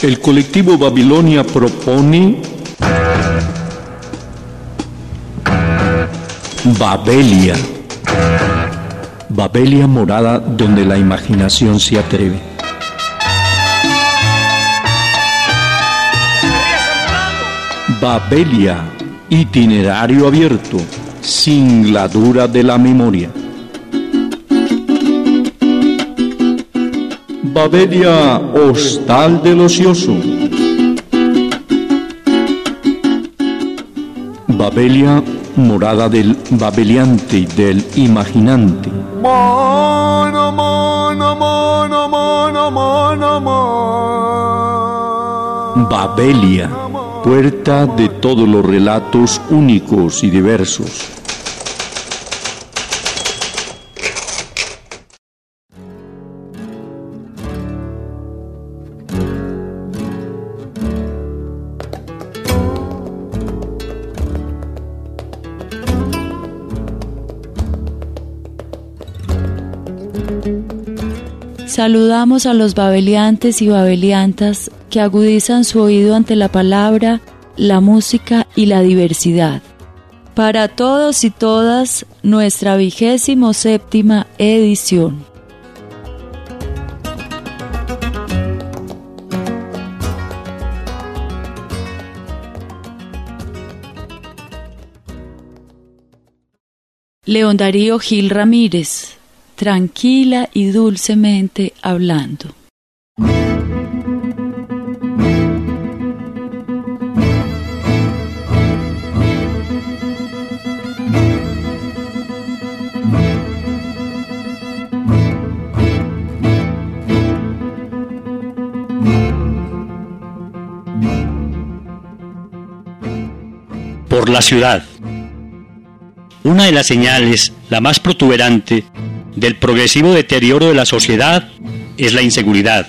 El colectivo Babilonia propone Babelia. Babelia, morada donde la imaginación se atreve. Babelia, itinerario abierto, singladura de la memoria. Babelia, hostal del ocioso. Babelia, morada del babeliante y del imaginante. Mono, mono, mono, mono, mono, mono. Babelia, puerta de todos los relatos únicos y diversos. Saludamos a los babeliantes y babeliantas que agudizan su oído ante la palabra, la música y la diversidad. Para todos y todas, nuestra 27ª edición. León Darío Gil Ramírez, tranquila y dulcemente hablando. Por la ciudad. Una de las señales, la más protuberante, del progresivo deterioro de la sociedad es la inseguridad.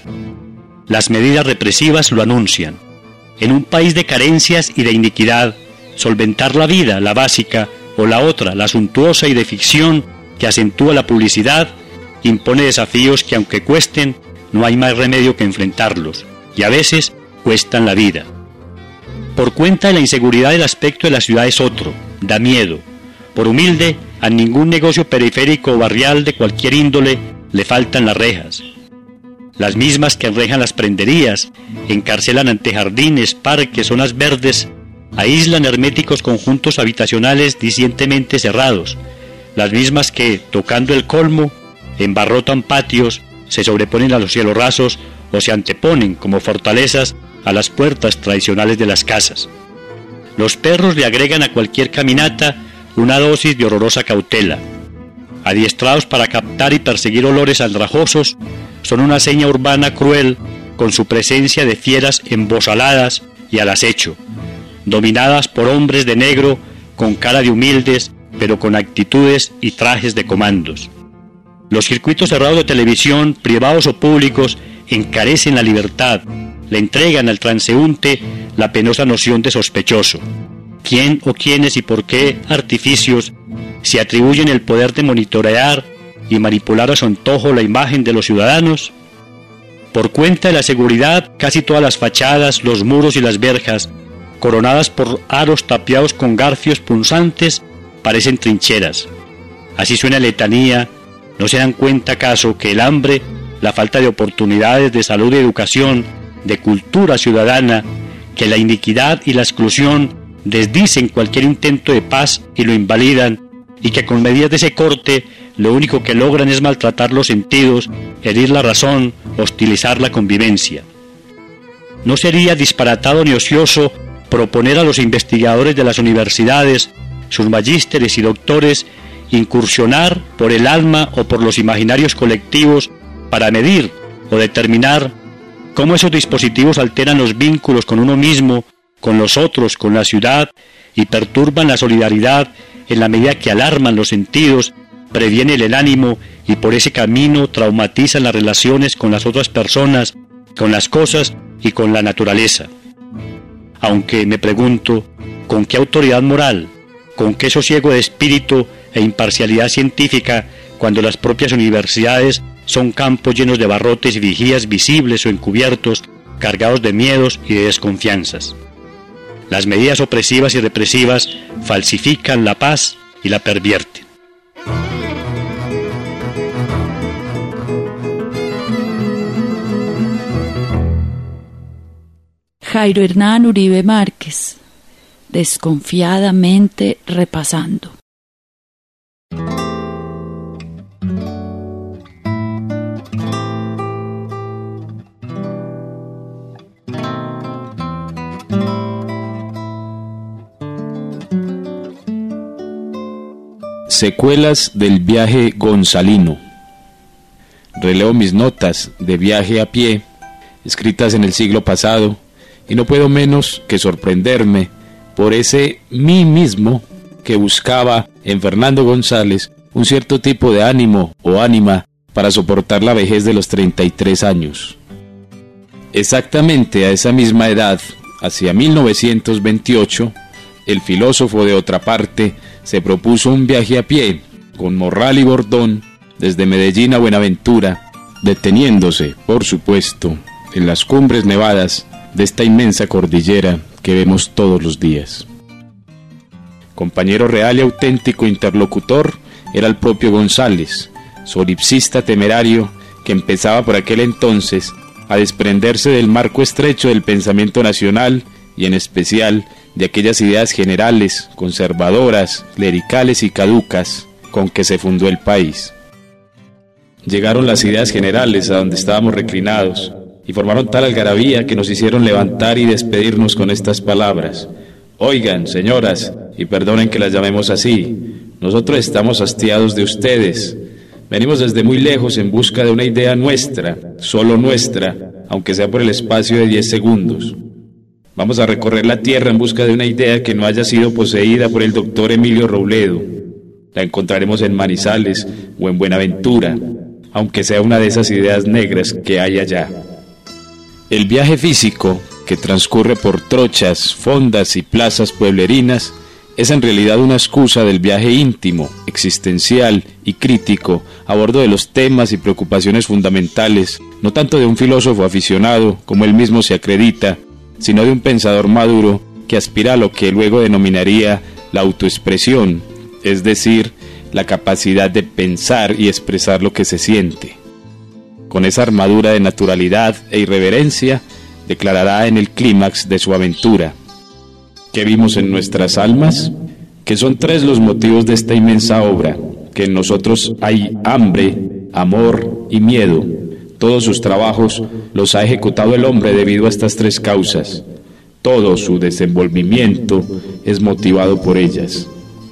Las medidas represivas lo anuncian. En un país de carencias y de iniquidad, solventar la vida, la básica, o la otra, la suntuosa y de ficción, que acentúa la publicidad, impone desafíos que, aunque cuesten, no hay más remedio que enfrentarlos, y a veces cuestan la vida. Por cuenta de la inseguridad, el aspecto de la ciudad es otro, da miedo. Por humilde, a ningún negocio periférico o barrial de cualquier índole le faltan las rejas. Las mismas que enrejan las prenderías, encarcelan antejardines, parques, zonas verdes, aíslan herméticos conjuntos habitacionales disientemente cerrados. Las mismas que, tocando el colmo, embarrotan patios, se sobreponen a los cielos rasos o se anteponen como fortalezas a las puertas tradicionales de las casas. Los perros le agregan a cualquier caminata una dosis de horrorosa cautela. Adiestrados para captar y perseguir olores andrajosos, son una seña urbana cruel con su presencia de fieras embosaladas y al acecho, dominadas por hombres de negro con cara de humildes, pero con actitudes y trajes de comandos. Los circuitos cerrados de televisión, privados o públicos, encarecen la libertad, le entregan al transeúnte la penosa noción de sospechoso. ¿Quién o quiénes y por qué artificios se atribuyen el poder de monitorear y manipular a su antojo la imagen de los ciudadanos? Por cuenta de la seguridad, casi todas las fachadas, los muros y las verjas, coronadas por aros tapiados con garfios punzantes, parecen trincheras. Así suena la letanía. ¿No se dan cuenta acaso que el hambre, la falta de oportunidades de salud y educación, de cultura ciudadana, que la iniquidad y la exclusión desdicen cualquier intento de paz y lo invalidan, y que con medidas de ese corte lo único que logran es maltratar los sentidos, herir la razón, hostilizar la convivencia? ¿No sería disparatado ni ocioso proponer a los investigadores de las universidades, sus magísteres y doctores, incursionar por el alma o por los imaginarios colectivos para medir o determinar cómo esos dispositivos alteran los vínculos con uno mismo, con los otros, con la ciudad, y perturban la solidaridad en la medida que alarman los sentidos, previenen el ánimo y por ese camino traumatizan las relaciones con las otras personas, con las cosas y con la naturaleza? Aunque me pregunto, ¿con qué autoridad moral, con qué sosiego de espíritu e imparcialidad científica cuando las propias universidades son campos llenos de barrotes y vigías visibles o encubiertos, cargados de miedos y de desconfianzas. Las medidas opresivas y represivas falsifican la paz y la pervierten. Jairo Hernán Uribe Márquez, desconfiadamente repasando. Secuelas del viaje gonzalino. Releo mis notas de viaje a pie, escritas en el siglo pasado, y no puedo menos que sorprenderme por ese mí mismo que buscaba en Fernando González un cierto tipo de ánimo o ánima para soportar la vejez de los 33 años. Exactamente a esa misma edad, hacia 1928, el filósofo de otra parte se propuso un viaje a pie, con morral y bordón, desde Medellín a Buenaventura, deteniéndose, por supuesto, en las cumbres nevadas de esta inmensa cordillera que vemos todos los días. Compañero real y auténtico interlocutor era el propio González, solipsista temerario que empezaba por aquel entonces a desprenderse del marco estrecho del pensamiento nacional y en especial de aquellas ideas generales, conservadoras, clericales y caducas con que se fundó el país. Llegaron las ideas generales a donde estábamos reclinados y formaron tal algarabía que nos hicieron levantar y despedirnos con estas palabras: oigan, señoras, y perdonen que las llamemos así, nosotros estamos hastiados de ustedes. Venimos desde muy lejos en busca de una idea nuestra, solo nuestra, aunque sea por el espacio de 10 segundos. Vamos a recorrer la tierra en busca de una idea que no haya sido poseída por el doctor Emilio Robledo. La encontraremos en Manizales o en Buenaventura, aunque sea una de esas ideas negras que hay allá. El viaje físico, que transcurre por trochas, fondas y plazas pueblerinas, es en realidad una excusa del viaje íntimo, existencial y crítico a bordo de los temas y preocupaciones fundamentales, no tanto de un filósofo aficionado, como él mismo se acredita, sino de un pensador maduro que aspira a lo que luego denominaría la autoexpresión, es decir, la capacidad de pensar y expresar lo que se siente. Con esa armadura de naturalidad e irreverencia, declarará en el clímax de su aventura: ¿qué vimos en nuestras almas? Que son 3 los motivos de esta inmensa obra, que en nosotros hay hambre, amor y miedo. Todos sus trabajos los ha ejecutado el hombre debido a estas 3 causas. Todo su desenvolvimiento es motivado por ellas.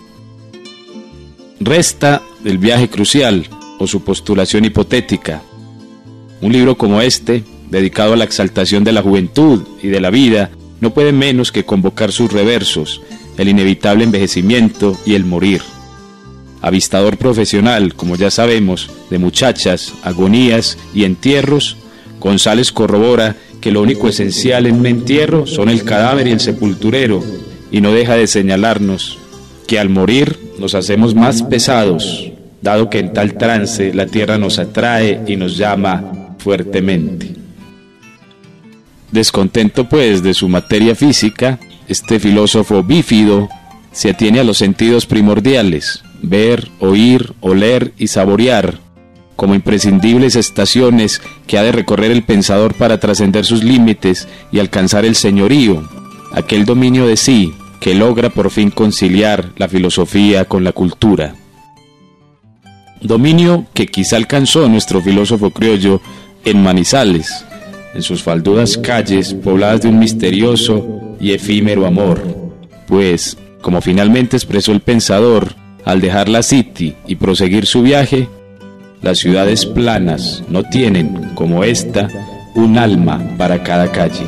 Resta el viaje crucial, o su postulación hipotética. Un libro como este, dedicado a la exaltación de la juventud y de la vida, no puede menos que convocar sus reversos, el inevitable envejecimiento y el morir. Avistador profesional, como ya sabemos, de muchachas, agonías y entierros, González corrobora que lo único esencial en un entierro son el cadáver y el sepulturero, y no deja de señalarnos que al morir nos hacemos más pesados, dado que en tal trance la tierra nos atrae y nos llama fuertemente. Descontento pues de su materia física, este filósofo bífido se atiene a los sentidos primordiales: ver, oír, oler y saborear, como imprescindibles estaciones que ha de recorrer el pensador para trascender sus límites y alcanzar el señorío, aquel dominio de sí que logra por fin conciliar la filosofía con la cultura. Dominio que quizá alcanzó nuestro filósofo criollo en Manizales, en sus faldudas calles pobladas de un misterioso y efímero amor, pues, como finalmente expresó el pensador, al dejar la City y proseguir su viaje, las ciudades planas no tienen, como esta, un alma para cada calle.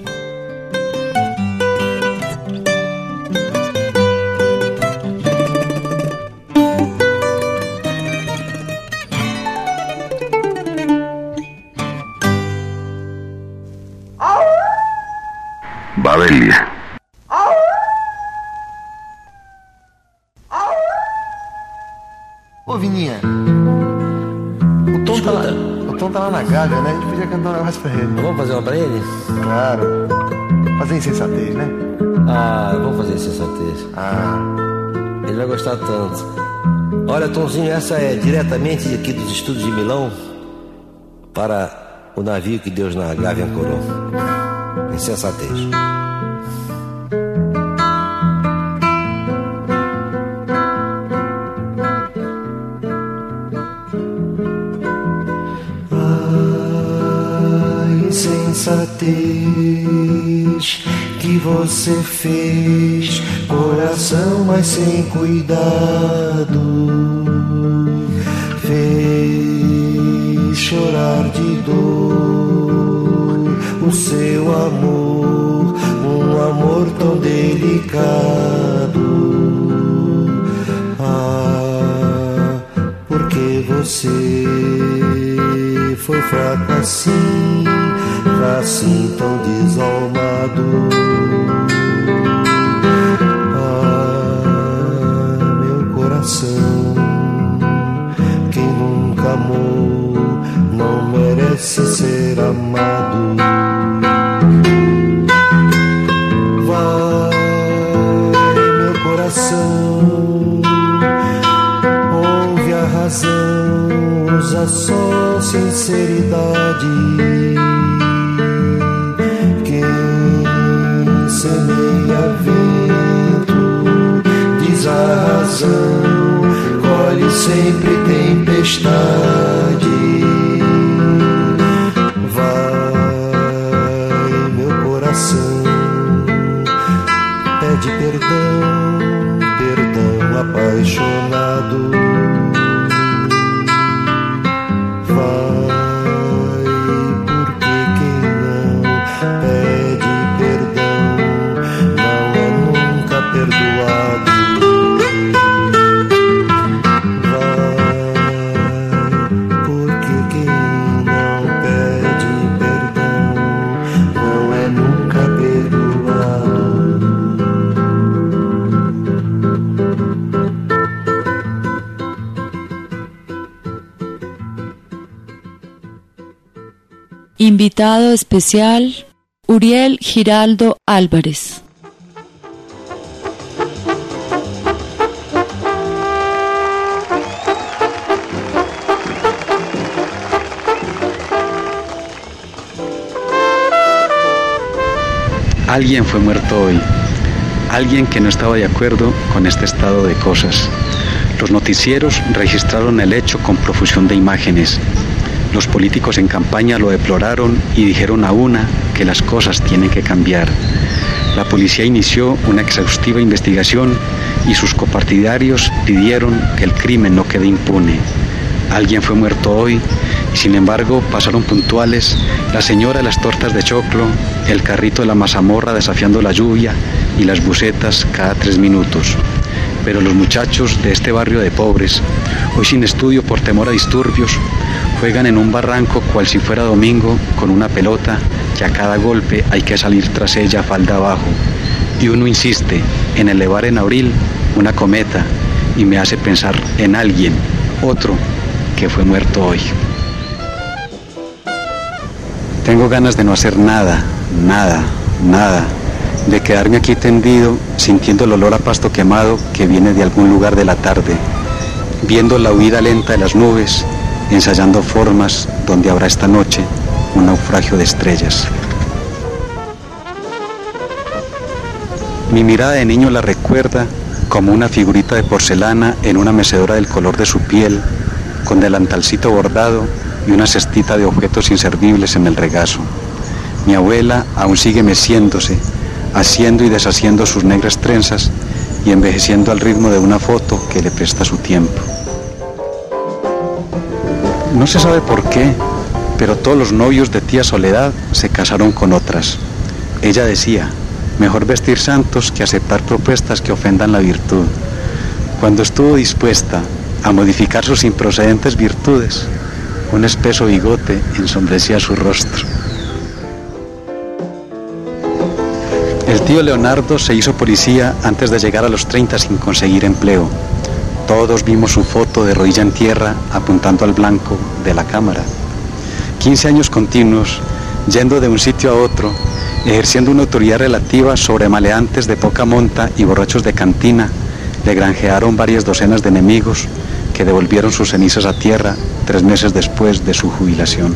Babelia. Ô Vininha, o Tom tá lá. Tom tá lá na Gávea, né? A gente podia cantar um negócio pra ele. Vamos fazer uma pra ele? Claro. Fazer insensatez, né? Ah, vamos fazer insensatez. Ah. Ele vai gostar tanto. Olha, Tomzinho, essa é diretamente aqui dos estúdios de Milão para o navio que Deus na Gávea ancorou. Insensatez. Insensatez que você fez, coração mas sem cuidado, fez chorar de dor o seu amor, um amor tão delicado. Ah, porque você foi fraco assim, assim tão desalmado. Ah, meu coração, quem nunca amou não merece ser amado. Vai, meu coração, ouve a razão, usa só sinceridade. Semeia vento, diz a razão, colhe sempre tempestade. Vai, meu coração, pede perdão, perdão apaixonado. Vai, porque quem não pede perdão perdoado. Vai, porque quem não pede perdão não é nunca perdoado. Invitado especial, Uriel Giraldo Álvarez. Alguien fue muerto hoy, alguien que no estaba de acuerdo con este estado de cosas. Los noticieros registraron el hecho con profusión de imágenes. Los políticos en campaña lo deploraron y dijeron a una que las cosas tienen que cambiar. La policía inició una exhaustiva investigación y sus copartidarios pidieron que el crimen no quede impune. Alguien fue muerto hoy y sin embargo pasaron puntuales la señora de las tortas de choclo, el carrito de la mazamorra desafiando la lluvia y las bucetas cada 3 minutos. Pero los muchachos de este barrio de pobres, hoy sin estudio por temor a disturbios, juegan en un barranco cual si fuera domingo con una pelota que a cada golpe hay que salir tras ella falda abajo. Y uno insiste en elevar en abril una cometa y me hace pensar en alguien, otro, que fue muerto hoy. Tengo ganas de no hacer nada, de quedarme aquí tendido, sintiendo el olor a pasto quemado que viene de algún lugar de la tarde, viendo la huida lenta de las nubes, ensayando formas donde habrá esta noche un naufragio de estrellas. Mi mirada de niño la recuerda como una figurita de porcelana en una mecedora del color de su piel, con delantalcito bordado y una cestita de objetos inservibles en el regazo. Mi abuela aún sigue meciéndose, haciendo y deshaciendo sus negras trenzas y envejeciendo al ritmo de una foto que le presta su tiempo. No se sabe por qué, pero todos los novios de tía Soledad se casaron con otras. Ella decía, mejor vestir santos que aceptar propuestas que ofendan la virtud. Cuando estuvo dispuesta a modificar sus improcedentes virtudes, un espeso bigote ensombrecía su rostro. El tío Leonardo se hizo policía antes de llegar a los 30 sin conseguir empleo. Todos vimos su foto de rodilla en tierra apuntando al blanco de la cámara. 15 años continuos, yendo de un sitio a otro, ejerciendo una autoridad relativa sobre maleantes de poca monta y borrachos de cantina, le granjearon varias docenas de enemigos que devolvieron sus cenizas a tierra 3 meses después de su jubilación.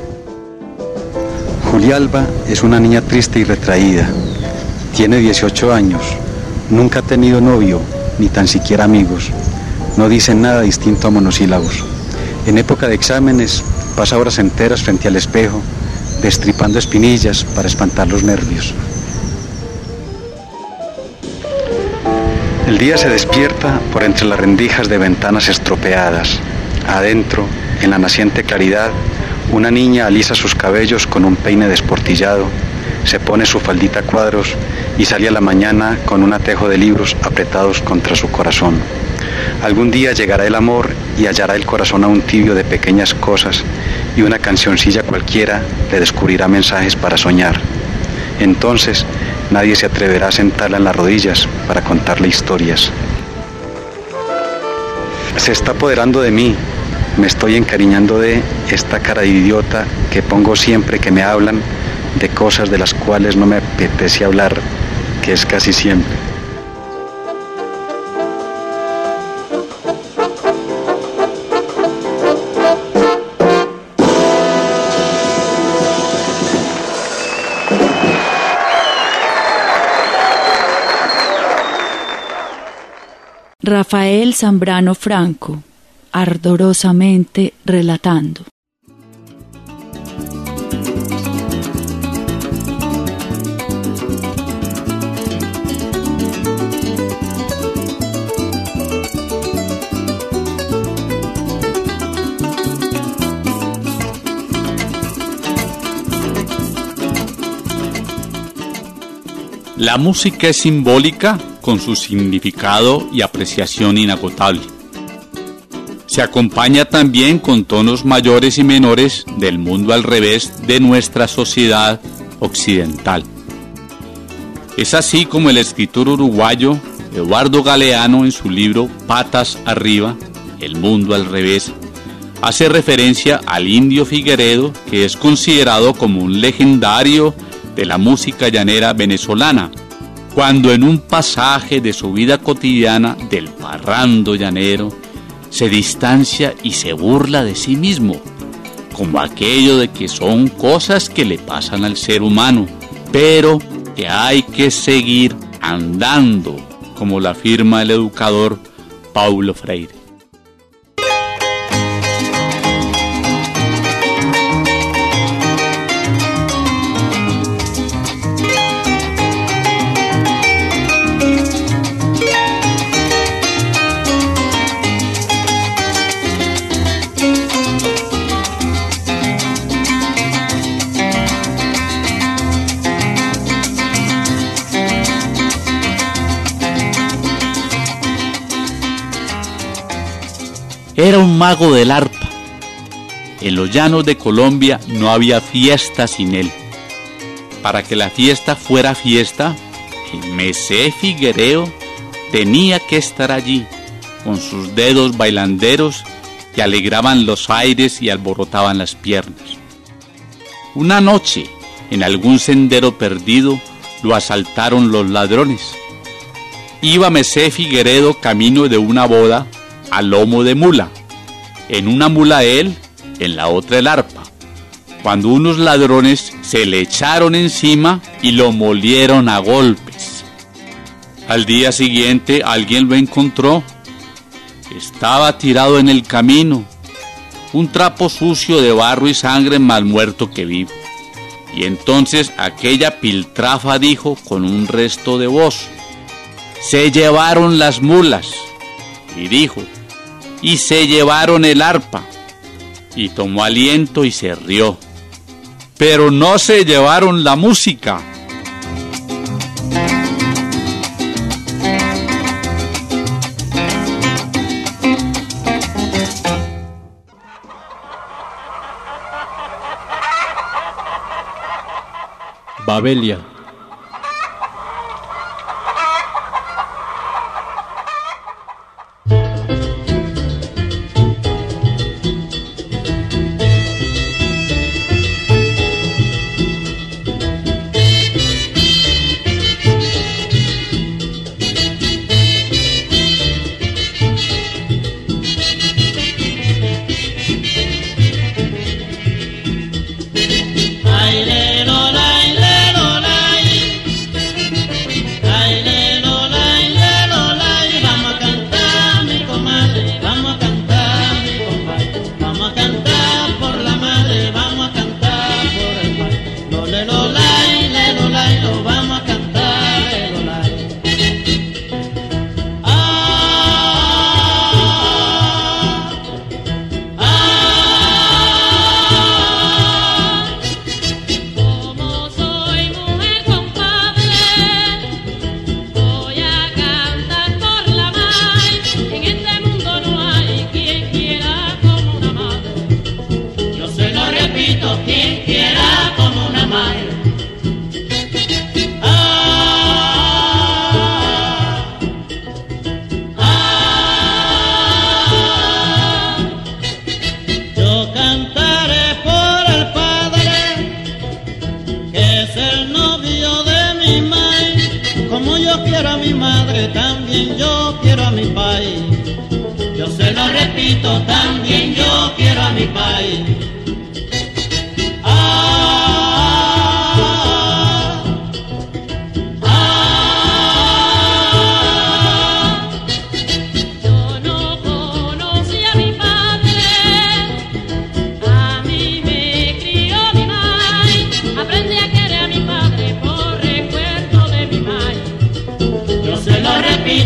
Julialba es una niña triste y retraída. Tiene 18 años, nunca ha tenido novio, ni tan siquiera amigos. No dice nada distinto a monosílabos. En época de exámenes, pasa horas enteras frente al espejo, destripando espinillas para espantar los nervios. El día se despierta por entre las rendijas de ventanas estropeadas. Adentro, en la naciente claridad, una niña alisa sus cabellos con un peine desportillado, se pone su faldita a cuadros y sale a la mañana con un atejo de libros apretados contra su corazón. Algún día llegará el amor y hallará el corazón aún tibio de pequeñas cosas, y una cancioncilla cualquiera le descubrirá mensajes para soñar. Entonces nadie se atreverá a sentarla en las rodillas para contarle historias. Se está apoderando de mí, me estoy encariñando de esta cara de idiota que pongo siempre que me hablan de cosas de las cuales no me apetece hablar, que es casi siempre. Rafael Zambrano Franco, ardorosamente relatando. La música es simbólica con su significado y apreciación inagotable. Se acompaña también con tonos mayores y menores del mundo al revés de nuestra sociedad occidental. Es así como el escritor uruguayo Eduardo Galeano, en su libro Patas Arriba, El mundo al revés, hace referencia al Indio Figueredo, que es considerado como un legendario de la música llanera venezolana, cuando en un pasaje de su vida cotidiana del parrando llanero se distancia y se burla de sí mismo, como aquello de que son cosas que le pasan al ser humano, pero que hay que seguir andando, como la afirma el educador Paulo Freire. Era un mago del arpa. En los llanos de Colombia no había fiesta sin él. Para que la fiesta fuera fiesta, el Mesé Figuereo tenía que estar allí, con sus dedos bailanderos que alegraban los aires y alborotaban las piernas. Una noche, en algún sendero perdido, lo asaltaron los ladrones. Iba Mesé Figueredo camino de una boda a lomo de mula, en una mula él, en la otra el arpa, cuando unos ladrones se le echaron encima y lo molieron a golpes. Al día siguiente alguien lo encontró, estaba tirado en el camino, un trapo sucio de barro y sangre, más muerto que vivo. Y entonces aquella piltrafa dijo con un resto de voz: se llevaron las mulas. Y dijo: y se llevaron el arpa. Y tomó aliento y se rió. Pero no se llevaron la música. Babelia.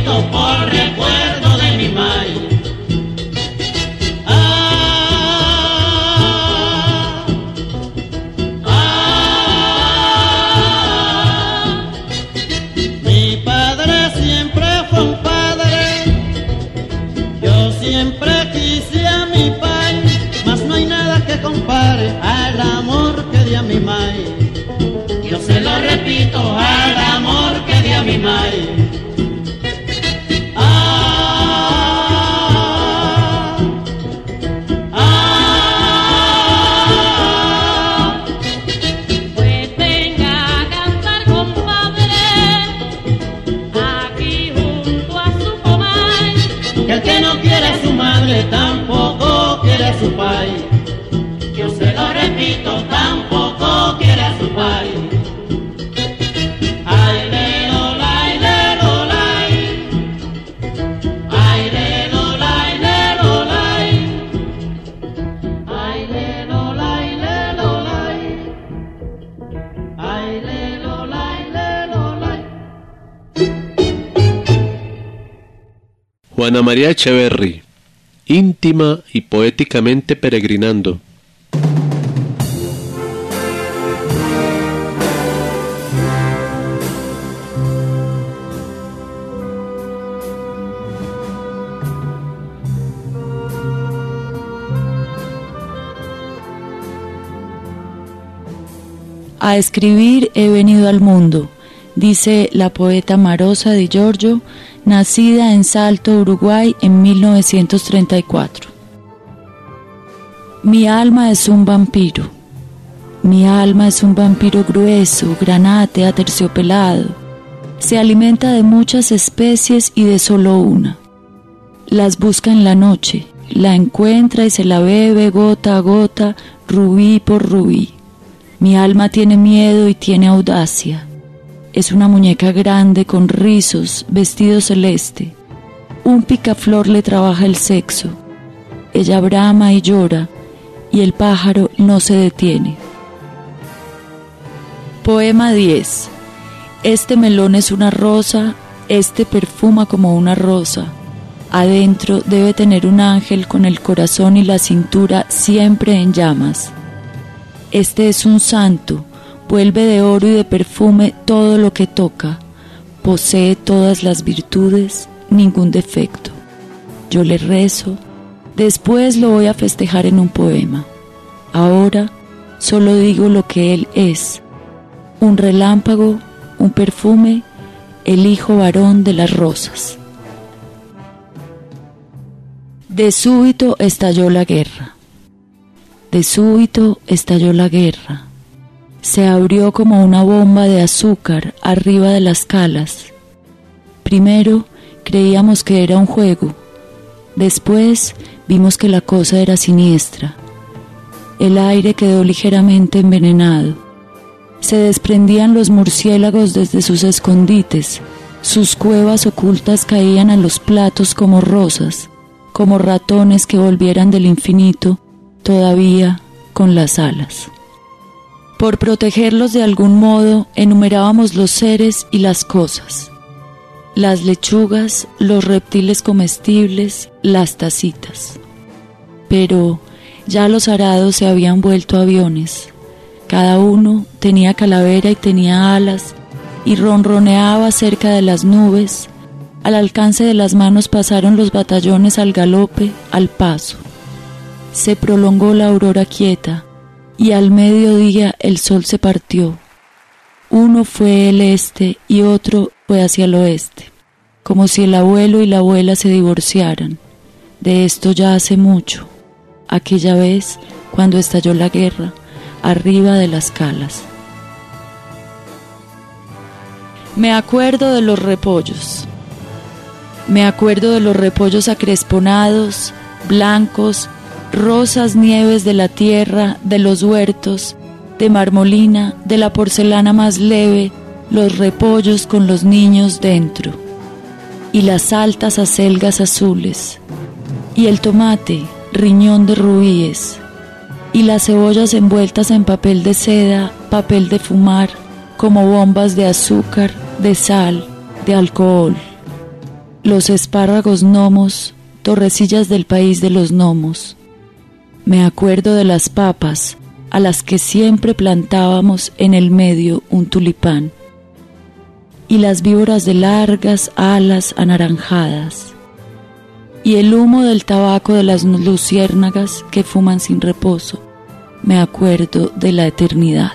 repito por recuerdo de mi mai. Mi padre siempre fue un padre, yo siempre quise a mi pai, mas no hay nada que compare al amor que di a mi mai. Yo se lo repito, al amor que di a mi mai. Pues venga a cantar, compadre, aquí junto a su comay. Que el que no quiere a su madre tampoco quiere a su pai. Yo se lo repito, tampoco quiere a su pai. Ay, lelo, lai, lelo, lai. Ay, lelo, lai, lelo, lai. Ay, lelo, lai, lelo, lai. Ay, lelo, lai, lelo, lai. Juana María Echeverry, íntima y poéticamente peregrinando. A escribir he venido al mundo, dice la poeta Marosa Di Giorgio, nacida en Salto, Uruguay, en 1934. Mi alma es un vampiro. Mi alma es un vampiro grueso, granate, aterciopelado. Se alimenta de muchas especies y de solo una. Las busca en la noche, la encuentra y se la bebe gota a gota, rubí por rubí. Mi alma tiene miedo y tiene audacia. Es una muñeca grande con rizos, vestido celeste. Un picaflor le trabaja el sexo. Ella brama y llora, y el pájaro no se detiene. Poema 10. Este melón es una rosa, este perfuma como una rosa. Adentro debe tener un ángel con el corazón y la cintura siempre en llamas. Este es un santo, vuelve de oro y de perfume todo lo que toca, posee todas las virtudes, ningún defecto. Yo le rezo, después lo voy a festejar en un poema. Ahora solo digo lo que él es, un relámpago, un perfume, el hijo varón de las rosas. De súbito estalló la guerra. De súbito estalló la guerra. Se abrió como una bomba de azúcar arriba de las calas. Primero creíamos que era un juego. Después vimos que la cosa era siniestra. El aire quedó ligeramente envenenado. Se desprendían los murciélagos desde sus escondites. Sus cuevas ocultas caían a los platos como rosas, como ratones que volvieran del infinito, todavía con las alas. Por protegerlos de algún modo, enumerábamos los seres y las cosas. Las lechugas, los reptiles comestibles, las tacitas. Pero ya los arados se habían vuelto aviones. Cada uno tenía calavera y tenía alas, y ronroneaba cerca de las nubes. Al alcance de las manos pasaron los batallones al galope, al paso. Se prolongó la aurora quieta, y al mediodía el sol se partió. Uno fue el este y otro fue hacia el oeste, como si el abuelo y la abuela se divorciaran. De esto ya hace mucho, aquella vez cuando estalló la guerra, arriba de las calas. Me acuerdo de los repollos. Me acuerdo de los repollos acresponados, blancos, rosas nieves de la tierra, de los huertos, de marmolina, de la porcelana más leve, los repollos con los niños dentro, y las altas acelgas azules, y el tomate, riñón de rubíes, y las cebollas envueltas en papel de seda, papel de fumar, como bombas de azúcar, de sal, de alcohol. los espárragos gnomos, torrecillas del país de los gnomos. Me acuerdo de las papas, a las que siempre plantábamos en el medio un tulipán, y las víboras de largas alas anaranjadas, y el humo del tabaco de las luciérnagas que fuman sin reposo. Me acuerdo de la eternidad.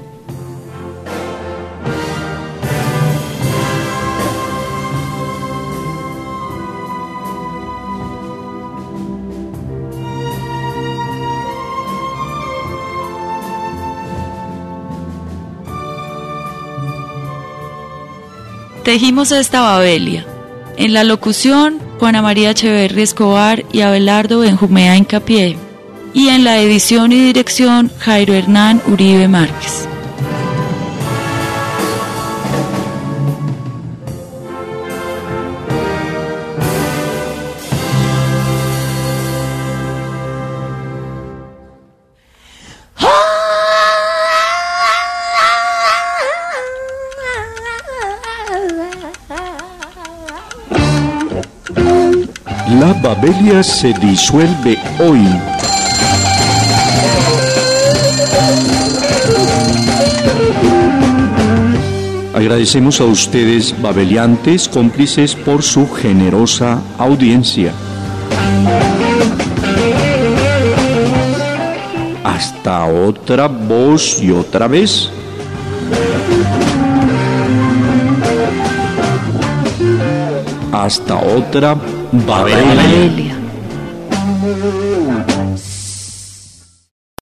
Tejimos esta Babelia. En la locución, Juana María Echeverri Escobar y Abelardo Benjumea Hincapié. Y en la edición y dirección, Jairo Hernán Uribe Márquez. La Babelia se disuelve hoy. Agradecemos a ustedes, babeliantes, cómplices, por su generosa audiencia. Hasta otra voz y otra vez. Hasta otra Babelia.